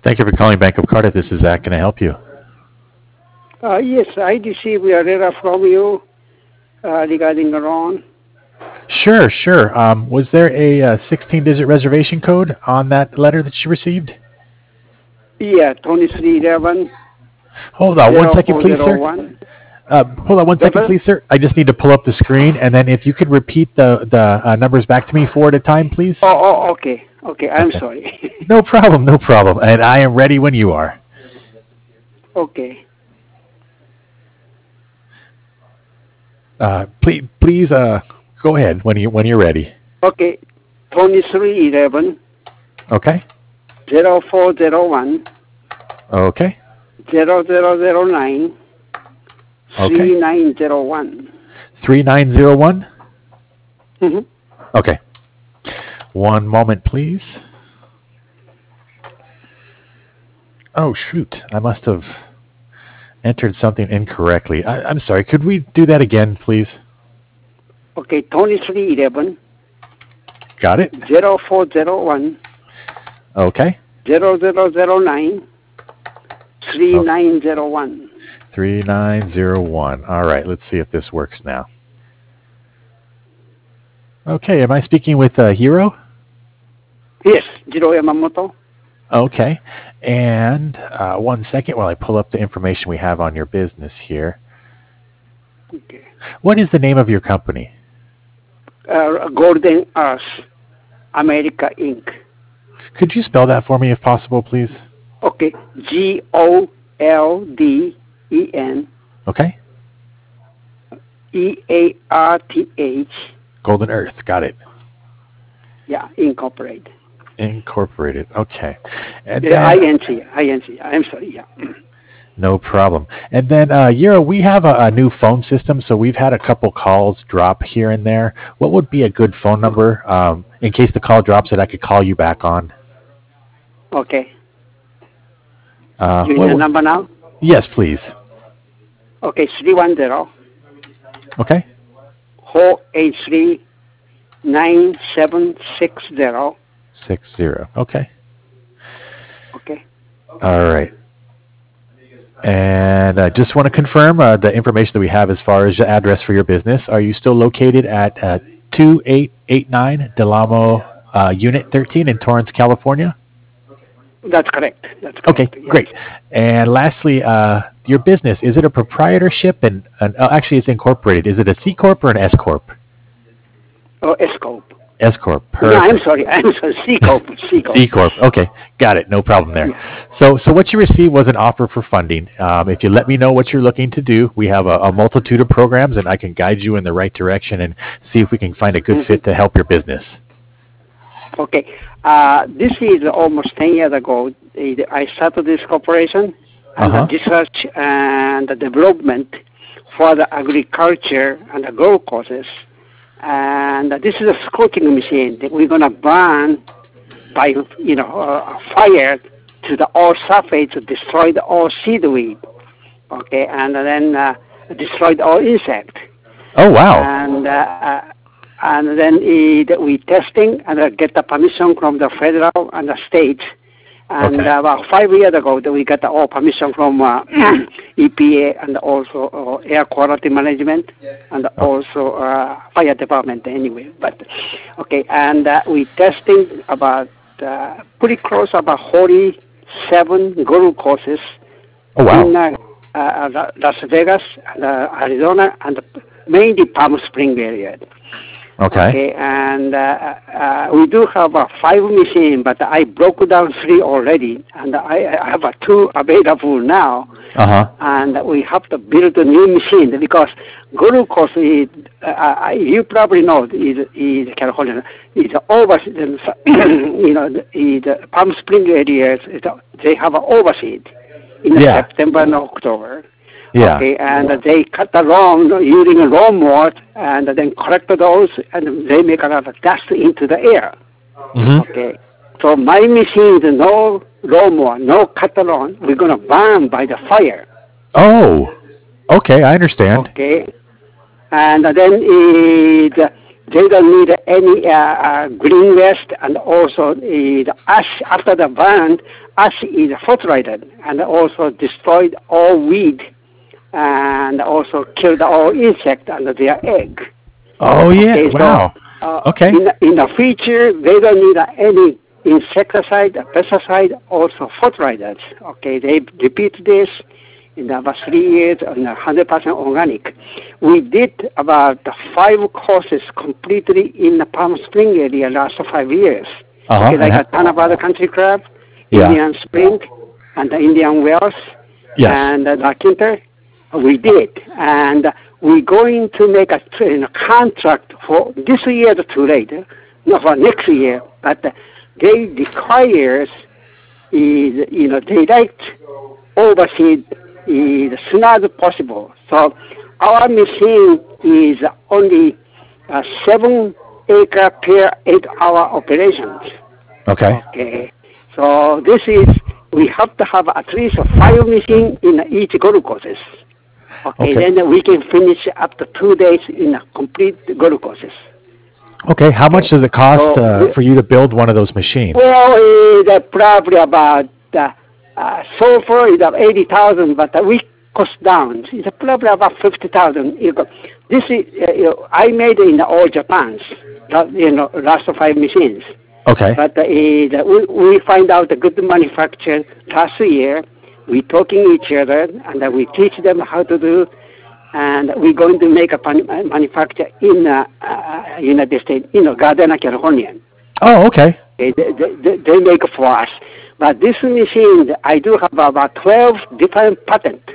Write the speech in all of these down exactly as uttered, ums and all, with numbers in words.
Thank you for calling Bank of Cardiff. This is Zach. Can I help you? Uh, yes, I received a letter from you uh, regarding a loan. Sure, sure. Um, was there a uh, sixteen-digit reservation code on that letter that you received? Yeah, twenty-three eleven Hold on one zero second, four please, zero sir. one. Uh, hold on one second, Double? please, sir. I just need to pull up the screen, and then if you could repeat the the uh, numbers back to me four at a time, please. Oh, oh, okay. Okay, I'm Okay. sorry. No problem, no problem. And I am ready when you are. Okay. Uh, please, please, uh, go ahead when you when you're ready. Okay, twenty-three eleven Okay. zero four zero one Okay. zero zero zero nine Okay. three nine zero one. Three nine zero one. Mm-hmm. Okay. One moment, please. Oh shoot! I must have entered something incorrectly. I, I'm sorry. Could we do that again, please? Okay, twenty-three eleven Got it. zero four zero one Okay. zero zero zero nine three nine zero one. Three nine zero one. All right. Let's see if this works now. Okay. Am I speaking with uh, Hiro? Yes, Jiro Yamamoto. Okay. And uh, one second while I pull up the information we have on your business here. Okay. What is the name of your company? Uh, Golden Earth America Incorporated. Could you spell that for me if possible, please? Okay, G O L D E N Okay. E A R T H. Golden Earth. Got it. Yeah, Incorporated. Incorporated. Okay. And Yeah, then, I N C. I N C. I'm sorry. Yeah. no problem. And then, uh, Euro, we have a, a new phone system, so we've had a couple calls drop here and there. What would be a good phone number um, in case the call drops that I could call you back on? Okay. Uh, You need what the would- number now? yes, please. Okay, three one zero Okay. four eight three nine seven six zero. Six zero. Okay. Okay. All right. And I just want to confirm uh, the information that we have as far as the address for your business. Are you still located at uh, two eight eight nine Delamo uh, Unit thirteen in Torrance, California? That's correct. That's correct. Okay, Yes. great. And lastly, uh, your business, is it a proprietorship? And, and oh, actually, it's incorporated. Is it a C Corp or an S Corp? Oh, S Corp. S Corp. No, I'm Perfect. sorry. I'm sorry. C Corp. C Corp. C Corp. Okay, got it. No problem there. So, so what you received was an offer for funding. Um, if you let me know what you're looking to do, we have a, a multitude of programs, and I can guide you in the right direction and see if we can find a good fit to help your business. Okay. Uh, this is almost ten years ago. I started this corporation and Uh-huh. the research and the development for the agriculture and the golf courses. And this is a scorching machine that we're going to burn by, you know, uh, fire to the all surface to destroy the all seedweed. Okay, and then uh, destroy the all insect. Oh, wow. And uh, uh, and then it, we testing and uh, get the permission from the federal and the state. And Okay. uh, about five years ago, that we got the all permission from uh, E P A and also uh, air quality management and also uh, fire department anyway. But okay, and uh, we testing about uh, pretty close about forty-seven golf courses Oh, wow. in uh, uh, Las Vegas, uh, Arizona, and mainly Palm Springs area. Okay. Okay, and uh, uh, we do have uh, five machines, but I broke down three already, and I, I have uh, two available now. Uh-huh. And we have to build a new machine because golf course is, uh, uh, you probably know, is, is California, is over, you know, is Palm Springs areas, they have an overseed in Yeah. September and October. Yeah. Okay, and they cut the lawn using a lawnmower and then collect those and they make a lot of dust into the air. Mm-hmm. Okay, so my machine is no lawnmower, no cut the lawn. We're going to burn by the fire. Oh, okay. I understand. Okay, and then it, they don't need any uh, uh, green waste, and also uh, the ash after the burn, ash is fertilized and also destroyed all weed and also killed all insect and their egg. Oh yeah! Okay, so, Wow. uh, Okay. In, the- in the future, they don't need uh, any insecticide, pesticide, also fertilizers. Okay, they repeat this in about three years on one hundred percent organic. We did about five courses completely in the Palm Spring area last five years. Uh-huh. Okay, like And a Tanabata Country Club, Yeah. Indian Spring, and the Indian Wells, Yes. and uh, the Kinter. We did, and we're going to make a, tra- you know, contract for this year. Too late, uh, not for next year, but uh, they requires is you know direct overseed is as soon as possible. So our machine is only uh, seven acre per eight hour operations. Okay. Okay. So this is, we have to have at least five machines in each golf courses. Okay, Okay. then we can finish up to two days in a complete golf courses. Okay. How much does it cost So, uh, we- for you to build one of those machines? Well, it's probably about, uh, uh, so far it's about eighty thousand, but uh, we cost down. It's probably about fifty thousand. You go- This is, uh, you know, I made it in all Japan's, uh, you know, last five machines. Okay. But uh, the- we, we find out a good manufacturer last year. We talking each other, and uh, we teach them how to do, and we're going to make a pan- uh, manufacture in uh, uh, United States, you know, Gardena, California. Oh, okay. They, they, they, they make for us. But this machine, I do have about twelve different patents.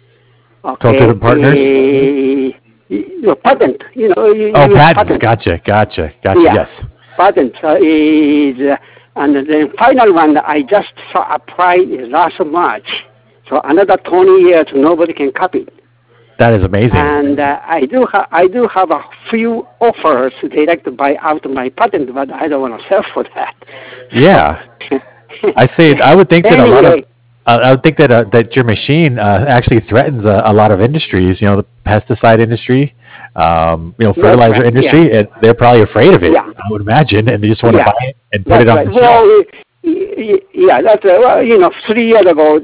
Okay. twelve different partners? Uh, you know, patent, you know. You, Oh, you patents. patent. Gotcha. Gotcha. Gotcha. Yeah. Yes. Patent uh, is, uh, and the final one that I just saw applied is last March. So another twenty years, nobody can copy it. That is amazing. And uh, I do ha- I do have a few offers. They like to buy out my patent, but I don't want to sell for that. Yeah. I say I would think that a lot of Anyway. uh, I would think that uh, that your machine uh, actually threatens a, a lot of industries. You know, the pesticide industry, um, you know, fertilizer right, industry, and they're probably afraid of it. Yeah. I would imagine, and they just want to Yeah. buy it and put That's it on right. the shelf. Well, y- y- yeah, that's uh, well, you know, three years ago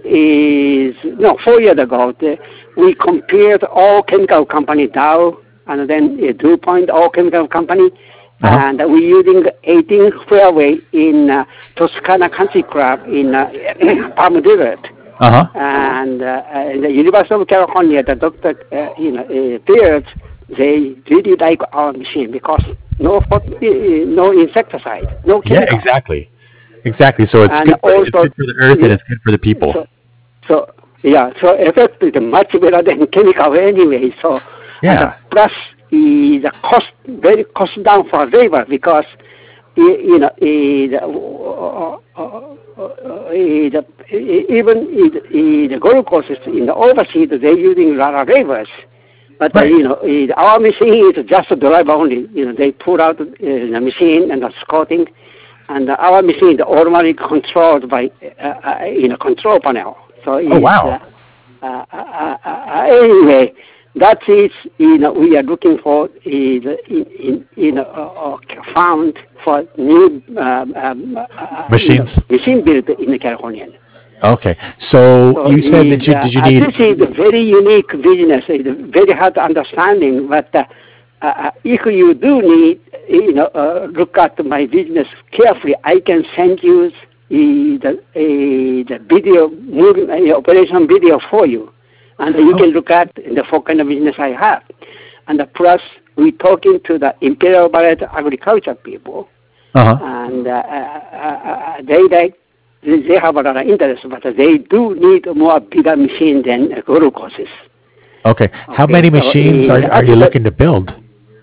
is no, four years ago the, we compared all chemical company Dow and then uh, DuPont, all chemical company, Uh-huh. and we're using eighteen fairway in uh, Toscana Country Club in uh, Palm Desert. Uh huh. And uh, uh, in the University of California, the doctor, uh, you know, uh, Beard, they really like our machine because no fot- uh, no insecticide, no Yeah, chemical. exactly, exactly. So it's And good. For, it's also- good for the earth, and it's good for the people. So, so yeah, so effect is much better than chemical anyway. So Yeah. and the plus is the cost very cost down for labor because y- you know eh, the, uh, uh, uh, eh, the, eh, even eh, eh, the golf courses in the overseas they're using a lot of laborers. But uh, Right. you know, eh, our machine is just a driver only. You know, they pull out uh, the machine and the scouting, and uh, our machine is automatically controlled by uh, uh, you know control panel. So Oh, it's, wow. uh, uh, uh, uh, anyway, that is you know we are looking for is in, in you know uh, uh, found for new um, um, uh, Machines? you know, machine built in California. Okay, so So you said that is, you uh, did you uh, need This is a very unique business. It's very hard understanding, but uh, uh, if you do need, you know, uh, look at my business carefully, I can send you uh, the, uh, the video, movie, uh, operation video for you. And you can look at the four kind of business I have. And uh, plus, we're talking to the Imperial Ballet agriculture people, uh huh. and uh, uh, uh, they like they have a lot of interest, but they do need more bigger machine than uh, golf courses. Okay, how Okay, many so, machines uh, are, are you but- looking to build?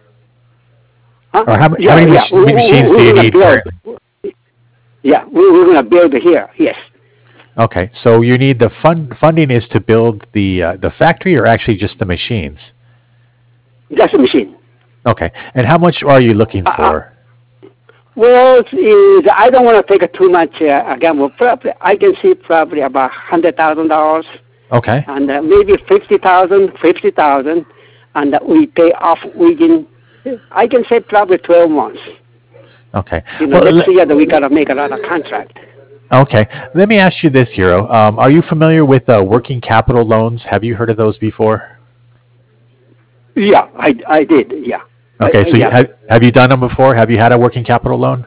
Huh? Or how ma- how many mach- we- we- machines we- do you we're gonna need build. currently? Yeah, we, we're going to build here. Yes, Okay, so you need the fund funding is to build the uh, the factory, or actually just the machines? just a machine. Okay, and how much are you looking Uh, for? Well, is I don't want to take too much uh, again. Well, probably I can see probably about hundred thousand dollars, Okay, and uh, maybe fifty thousand, fifty thousand, and uh, we pay off within I can say probably twelve months. Okay. You know, Well, next le- year that we gotta make another contract. okay. Let me ask you this, Hiro. Um, are you familiar with uh, working capital loans? Have you heard of those before? Yeah, I, I did. Yeah, I, Okay. I- So you, yeah. have have you done them before? Have you had a working capital loan?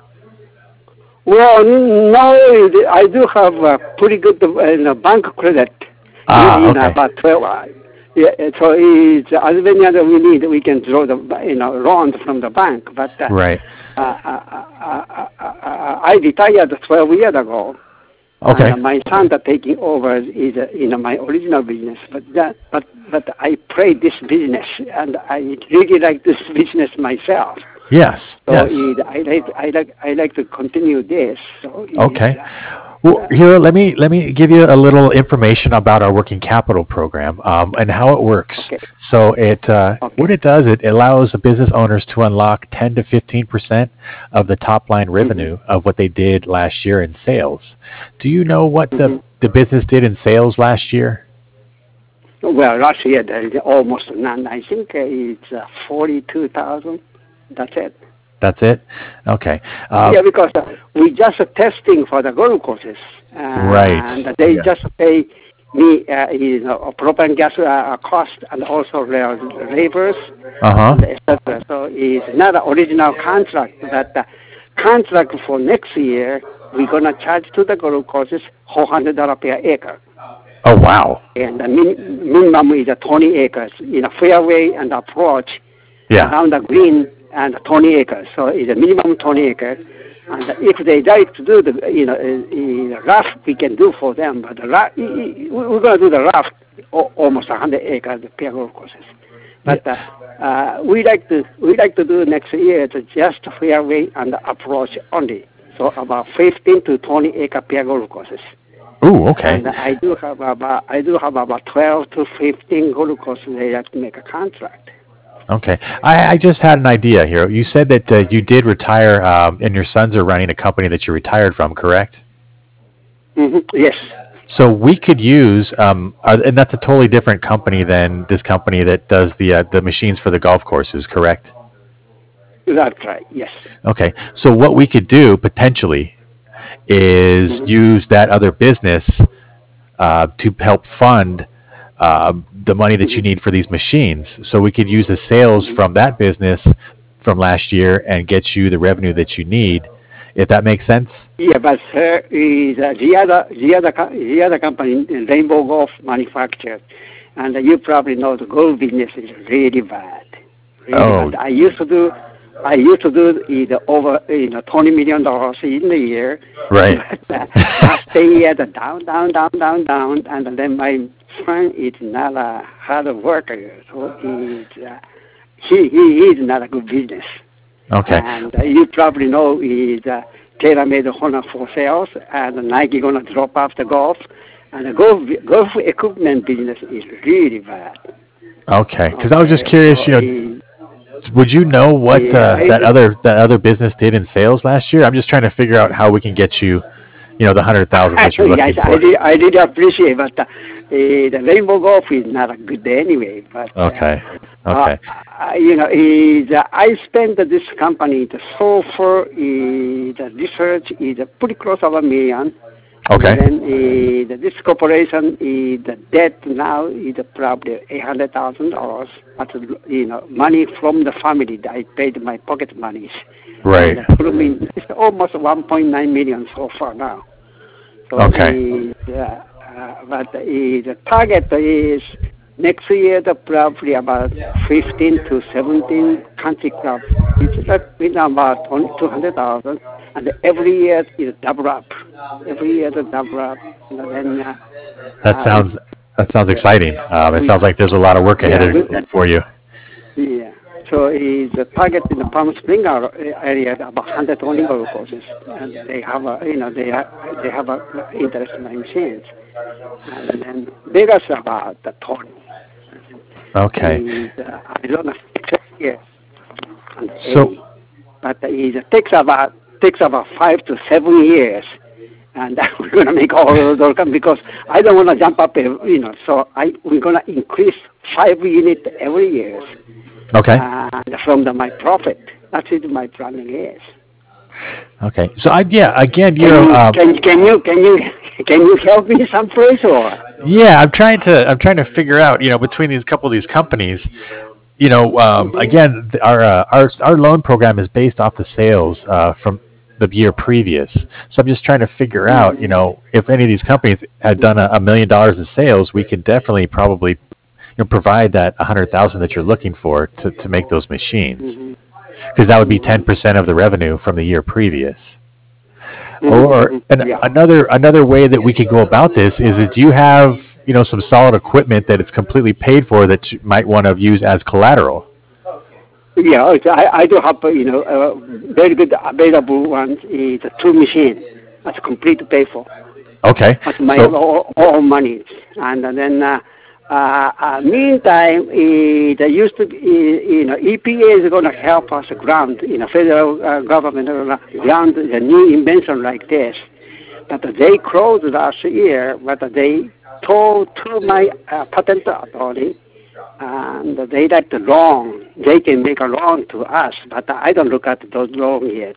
Well, no, it- I do have a pretty good uh, you know, bank credit. You, Ah. you know, Okay. about twelve. Uh, yeah, so it's as many as we need, we can draw the you know loans from the bank. But uh, Right. uh, uh, uh, uh, uh, uh, I retired twelve years ago, and Okay. uh, my son that taking over is uh, you know my original business. But that, but but I pray this business, and I really like this business myself. Yes. So Yes. it, I like I like I like to continue this. So it, Okay. uh, Well, here, let me let me give you a little information about our working capital program um, and how it works. okay, So it uh, what okay. it does, it allows the business owners to unlock ten to fifteen percent of the top line hmm revenue of what they did last year in sales. Do you know what the hmm the business did in sales last year? Well, last year there is almost none. I think uh, it's uh, forty-two thousand. That's it. That's it. Okay. Uh, Yeah, because uh, we just uh, testing for the golf courses, right. and they Yes. just pay me, uh, you know, a propane gas uh, cost and also their labors Uh huh. and et cetera. So it's not an original contract, but the contract for next year we're gonna charge to the golf courses four hundred dollar per acre, Oh wow. and the min- minimum is uh, twenty acres in a fairway and approach Yeah. around the green and twenty acres. So it's a minimum twenty acres. And if they like to do the, you know, uh, uh, rough, we can do for them. But the rough, we're going to do the rough o- almost one hundred acres per golf courses. Yeah. But uh, uh, we like to we like to do next year to just fairway and approach only. So about fifteen to twenty acre per golf courses. Ooh. Okay. And I do have about I do have about twelve to fifteen golf courses they have to make a contract. Okay. I, I just had an idea here. You said that uh, you did retire, um, and your sons are running a company that you retired from, correct? hmm Yes, So we could use, um, uh, and that's a totally different company than this company that does the uh, the machines for the golf courses, correct? that's right. Yes. Okay. So what we could do potentially is hmm use that other business uh, to help fund uh, the money that hmm you need for these machines. So we could use the sales hmm from that business from last year and get you the revenue that you need, if that makes sense. Yeah, but uh, is uh, the other the other co- the other company, Rainbow Golf Manufacturer, and you probably know the golf business is really bad, really Oh, bad. I used to do, I used to do either over you know twenty million dollars in a year, right. but uh, last year the down down down down down, and then my son is not a hard worker, so he's uh, he he is not a good business. Okay. And uh, you probably know is uh, TaylorMade Honda for sales, and Nike gonna drop off the golf, and the golf golf equipment business is really bad. Okay. Because I was just Okay, curious, so you know, uh, would you know what yeah, uh, I, that other that other business did in sales last year? I'm just trying to figure out how we can get you, you know, the hundred thousand that you're yes, looking I for. really, I really appreciate, but uh, uh, the Rainbow Golf is not a good anyway. But uh, Okay. uh, Okay. uh, you know, is uh, I spent this company the so far is the research is uh, pretty close to a million. And Okay. then uh, the, this corporation, uh, the debt now is probably eight hundred thousand dollars. But you know, money from the family that I paid my pocket monies, and Right. uh, put me it's almost one point nine million so far now. So Okay. is uh, uh, but uh, the target is next year the probably about fifteen to seventeen country clubs. It's like been about two hundred thousand, and every year is double up. Every year the double up, and then uh, That uh, sounds that sounds exciting. Um, it we sounds like there's a lot of work ahead yeah we, of, for you. yeah. So is the target in the Palm Springs area about one hundred twenty golf courses, and they have a you know they have they have a interest in my machines, and then Vegas about the twenty. Okay. Is uh, Arizona six years and So eighty, but it takes about takes about five to seven years, and we're gonna make all of those come because I don't want to jump up, you know. So I we're gonna increase five units every year. Okay. And from the, my profit. That's it. My planning is. Okay. So I yeah again you Can know you, um, can, can you can you can you help me someplace or? yeah I'm trying to I'm trying to figure out you know between these couple of these companies you know um, Mhm. again th- our uh, our our loan program is based off the sales uh, from the year previous. So I'm just trying to figure out you Mhm. know if any of these companies had done a, a million dollars in sales, we could definitely probably you know provide that a hundred thousand that you're looking for to, to make those machines Mhm. because that would be ten Mhm. percent of the revenue from the year previous. Mhm. Or Mhm. an, Yeah. another another way that we could go about this is that you have you know some solid equipment that it's completely paid for that you might want to use as collateral. Yeah, it's- I, I do have, uh, you know, uh, very good available ones. Is a two machine. That's complete to pay for. Okay, That's my so all, all money. And then, uh, uh, uh, meantime, uh, there used to be, uh, you know, E P A is going to help us grant, you know, federal uh, government uh, grant the new invention like this. But they closed last year, but they told to my uh, patent attorney and they like the loan. They can make a loan to us, but I don't look at those loans yet.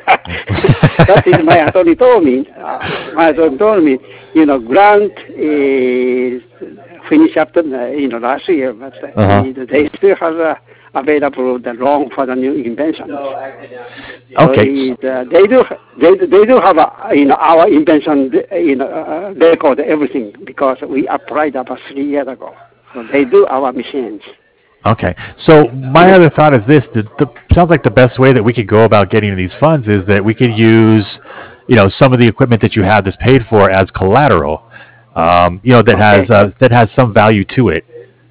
That is my attorney told me. Uh, my attorney told me, you know, grant is finished up, uh, you know, last year, but uh, uh-huh. they still have uh, available the loan for the new inventions. So Okay, s- it, uh, they do they, they do have a, you know our invention you know uh, record everything because we applied about three years ago. So they do our machines. okay. So my other thought is this: the, the sounds like the best way that we could go about getting these funds is that we could use, you know, some of the equipment that you have that's paid for as collateral. Um, you know, that Okay. has uh, that has some value to it.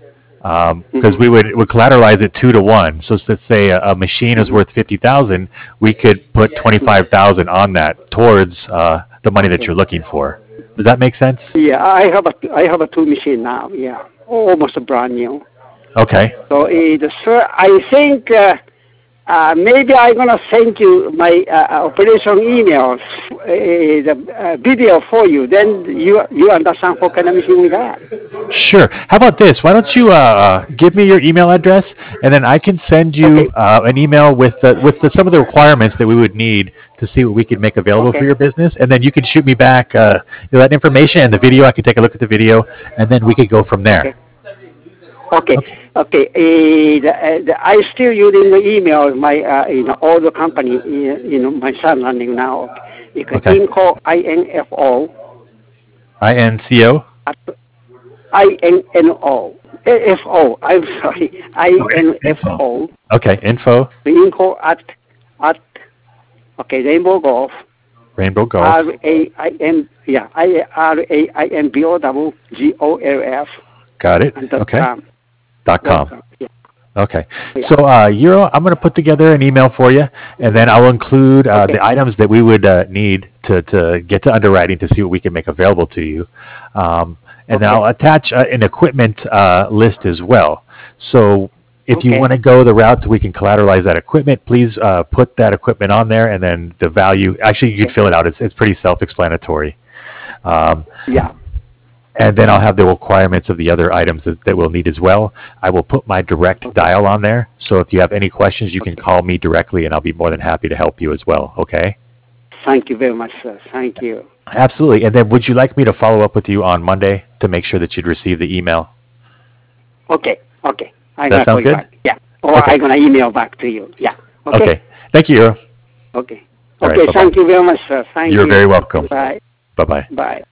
Because Hmm. we would, would collateralize it two to one. So let's say a, a machine is Hmm. worth fifty thousand, we could put twenty five thousand on that towards uh, the money that Okay. you're looking for. Does that make sense? Yeah, I have a I have a two machine now. Yeah, almost brand new. Okay. So it, sir, I think uh, uh, maybe I'm gonna send you my uh, operation emails, uh, the uh, video for you. Then you you understand what kind of machine we have. Sure. How about this? Why don't you uh, uh, give me your email address, and then I can send you Okay. uh, an email with the, with the, some of the requirements that we would need to see what we could make available for Okay. your business, and then you can shoot me back uh, you know, that information and the video. I can take a look at the video, and then we could go from Okay. there. Okay. Okay. Okay. Uh, the, uh, the, I still using the email. My uh, you know all the company. Uh, you know my son running now. You can Okay. info I N F O I N C O. at I N N O F O. I'm sorry. I N F Info. O. Okay. Info. Info at at okay Rainbow Golf Rainbow R Golf. A I N yeah I R A I N B O W G O L F Got it. and dot Okay. com Dot dot com. com. Yeah. Okay. Yeah. So, uh, Euro, I'm going to put together an email for you, and then I'll include uh, Okay. the items that we would uh, need to, to get to underwriting to see what we can make available to you. Um, and then Okay. I'll attach uh, an equipment uh, list as well. So, if you Okay. want to go the route so we can collateralize that equipment, please uh, put that equipment on there, and then the value. Actually, you can Okay. fill it out. It's, it's pretty self-explanatory. Um, Yeah. and then I'll have the requirements of the other items that, that we'll need as well. I will put my direct Okay. dial on there, so if you have any questions, you can Okay. call me directly, and I'll be more than happy to help you as well. Okay? Thank you very much, sir. Thank you. Absolutely. And then, would you like me to follow up with you on Monday to make sure that you'd receive the email? Okay. Okay. I'm That gonna call sound you good? back. Yeah. Or Okay. I'm gonna email back to you. Yeah. Okay. Okay. Thank you, Euro. Okay. All right. Okay. Bye bye. Thank you very much, sir. Thank You're you. very welcome. Bye. Bye bye. Bye.